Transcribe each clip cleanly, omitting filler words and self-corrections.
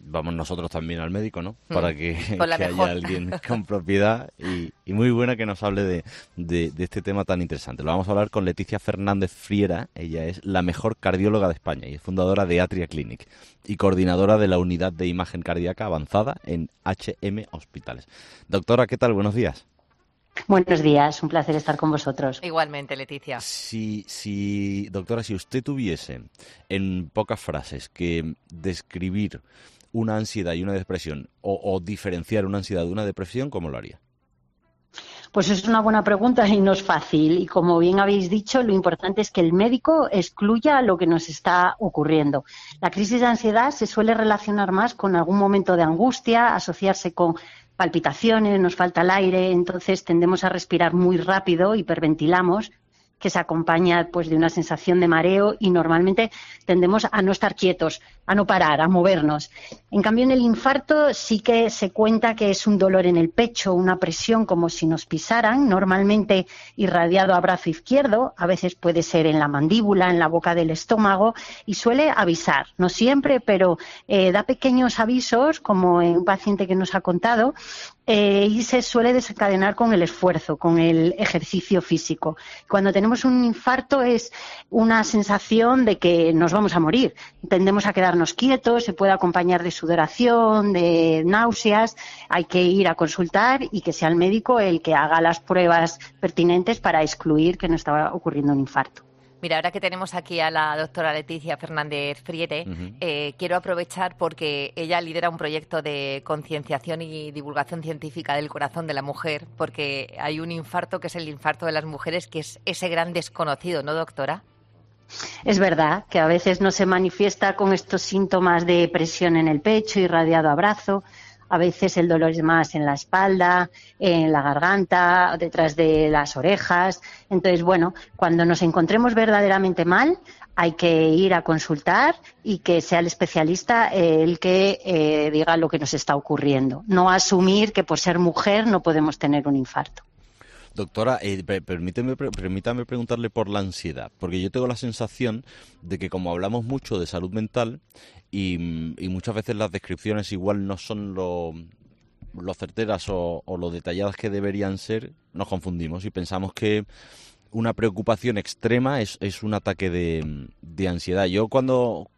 vamos nosotros también al médico, ¿no? Para que, Con la que mejor. haya alguien con propiedad y muy buena que nos hable de este tema tan interesante. Lo vamos a hablar con Leticia Fernández Friera. Ella es la mejor cardióloga de España y es fundadora de Atria Clinic y coordinadora de la unidad de imagen cardíaca avanzada en HM Hospitales. Doctora, ¿qué tal? Buenos días. Buenos días, un placer estar con vosotros. Igualmente, Leticia. Doctora, si usted tuviese en pocas frases que describir una ansiedad y una depresión o diferenciar una ansiedad de una depresión, ¿cómo lo haría? Pues es una buena pregunta y no es fácil. Y como bien habéis dicho, lo importante es que el médico excluya lo que nos está ocurriendo. La crisis de ansiedad se suele relacionar más con algún momento de angustia, asociarse con palpitaciones, nos falta el aire, entonces tendemos a respirar muy rápido, hiperventilamos, que se acompaña pues de una sensación de mareo y normalmente tendemos a no estar quietos, a no parar, a movernos. En cambio, en el infarto sí que se cuenta que es un dolor en el pecho, una presión como si nos pisaran, normalmente irradiado a brazo izquierdo, a veces puede ser en la mandíbula, en la boca del estómago y suele avisar, no siempre, pero da pequeños avisos, como en un paciente que nos ha contado, y se suele desencadenar con el esfuerzo, con el ejercicio físico. Cuando tenemos un infarto es una sensación de que nos vamos a morir. Tendemos a quedarnos quietos, se puede acompañar de sudoración, de náuseas. Hay que ir a consultar y que sea el médico el que haga las pruebas pertinentes para excluir que no estaba ocurriendo un infarto. Mira, ahora que tenemos aquí a la doctora Leticia Fernández Friera, quiero aprovechar porque ella lidera un proyecto de concienciación y divulgación científica del corazón de la mujer, porque hay un infarto que es el infarto de las mujeres, que es ese gran desconocido, ¿no, doctora? Es verdad que a veces no se manifiesta con estos síntomas de presión en el pecho, irradiado a brazo. A veces el dolor es más en la espalda, en la garganta, detrás de las orejas. Entonces, bueno, cuando nos encontremos verdaderamente mal, hay que ir a consultar y que sea el especialista el que diga lo que nos está ocurriendo. No asumir que por ser mujer no podemos tener un infarto. Doctora, permítame preguntarle por la ansiedad, porque yo tengo la sensación de que como hablamos mucho de salud mental y muchas veces las descripciones igual no son lo certeras o lo detalladas que deberían ser, nos confundimos y pensamos que una preocupación extrema es un ataque de ansiedad. Yo cuando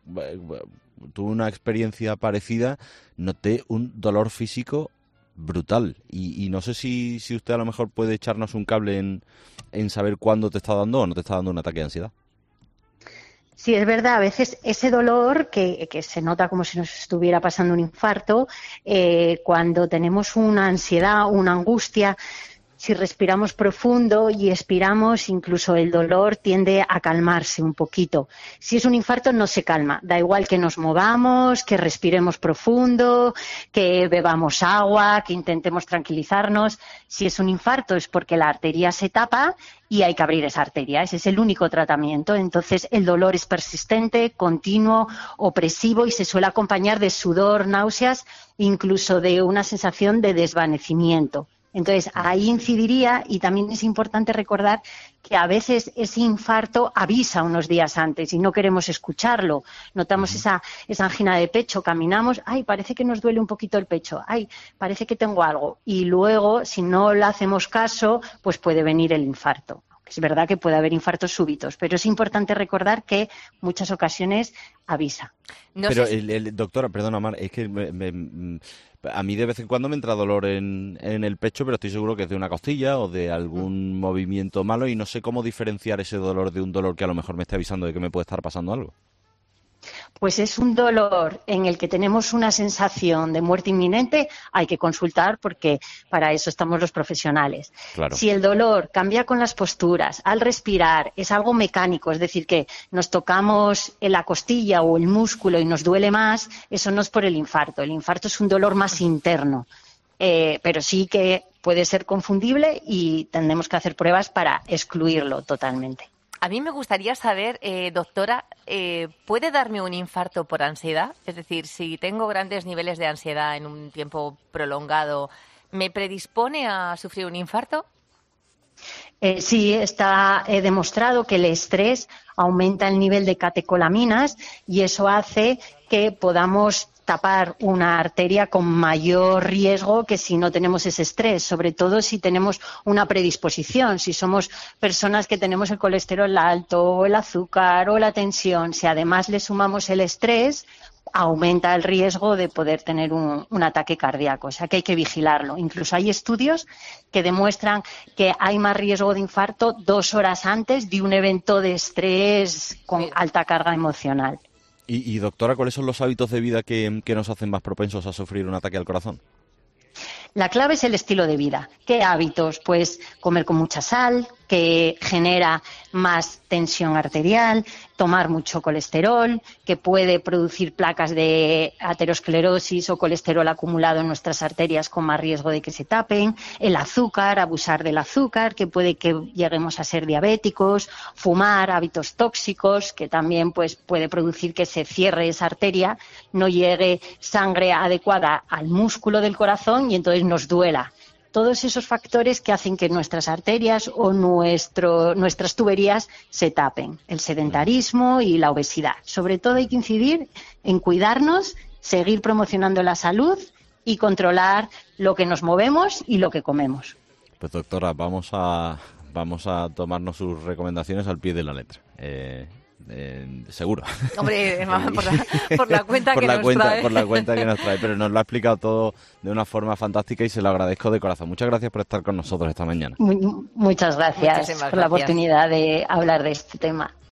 tuve una experiencia parecida noté un dolor físico brutal y no sé si usted a lo mejor puede echarnos un cable en saber cuándo te está dando o no te está dando un ataque de ansiedad. Sí, es verdad, a veces ese dolor que se nota como si nos estuviera pasando un infarto, cuando tenemos una ansiedad, una angustia, si respiramos profundo y expiramos, incluso el dolor tiende a calmarse un poquito. Si es un infarto no se calma, da igual que nos movamos, que respiremos profundo, que bebamos agua, que intentemos tranquilizarnos. Si es un infarto es porque la arteria se tapa y hay que abrir esa arteria. Ese es el único tratamiento. Entonces el dolor es persistente, continuo, opresivo y se suele acompañar de sudor, náuseas, incluso de una sensación de desvanecimiento. Entonces, ahí incidiría y también es importante recordar que a veces ese infarto avisa unos días antes y no queremos escucharlo. Notamos esa angina de pecho, caminamos, ay, parece que nos duele un poquito el pecho, ay, parece que tengo algo. Y luego, si no le hacemos caso, pues puede venir el infarto. Es verdad que puede haber infartos súbitos, pero es importante recordar que muchas ocasiones avisa. Pero, doctora, perdona, Mar, es que a mí de vez en cuando me entra dolor en el pecho, pero estoy seguro que es de una costilla o de algún movimiento malo y no sé cómo diferenciar ese dolor de un dolor que a lo mejor me esté avisando de que me puede estar pasando algo. Pues es un dolor en el que tenemos una sensación de muerte inminente, hay que consultar porque para eso estamos los profesionales. Claro. Si el dolor cambia con las posturas, al respirar, es algo mecánico, es decir, que nos tocamos en la costilla o el músculo y nos duele más, eso no es por el infarto. El infarto es un dolor más interno, pero sí que puede ser confundible y tendremos que hacer pruebas para excluirlo totalmente. A mí me gustaría saber, doctora, ¿puede darme un infarto por ansiedad? Es decir, si tengo grandes niveles de ansiedad en un tiempo prolongado, ¿me predispone a sufrir un infarto? Sí, está demostrado que el estrés aumenta el nivel de catecolaminas y eso hace que podamos tapar una arteria con mayor riesgo que si no tenemos ese estrés, sobre todo si tenemos una predisposición, si somos personas que tenemos el colesterol alto o el azúcar o la tensión. Si además le sumamos el estrés, aumenta el riesgo de poder tener un ataque cardíaco, o sea que hay que vigilarlo. Incluso hay estudios que demuestran que hay más riesgo de infarto 2 horas antes de un evento de estrés con alta carga emocional. Y doctora, ¿cuáles son los hábitos de vida que nos hacen más propensos a sufrir un ataque al corazón? La clave es el estilo de vida. ¿Qué hábitos? Pues comer con mucha sal, que genera más tensión arterial, tomar mucho colesterol, que puede producir placas de aterosclerosis o colesterol acumulado en nuestras arterias con más riesgo de que se tapen, el azúcar, abusar del azúcar, que puede que lleguemos a ser diabéticos, fumar, hábitos tóxicos, que también pues puede producir que se cierre esa arteria, no llegue sangre adecuada al músculo del corazón y entonces nos duela. Todos esos factores que hacen que nuestras arterias o nuestras tuberías se tapen. El sedentarismo y la obesidad. Sobre todo hay que incidir en cuidarnos, seguir promocionando la salud y controlar lo que nos movemos y lo que comemos. Pues doctora, vamos a tomarnos sus recomendaciones al pie de la letra. Seguro. Hombre, por la cuenta que nos trae. Por la cuenta que nos trae, pero nos lo ha explicado todo de una forma fantástica y se lo agradezco de corazón. Muchas gracias por estar con nosotros esta mañana. Muchas gracias por la oportunidad de hablar de este tema.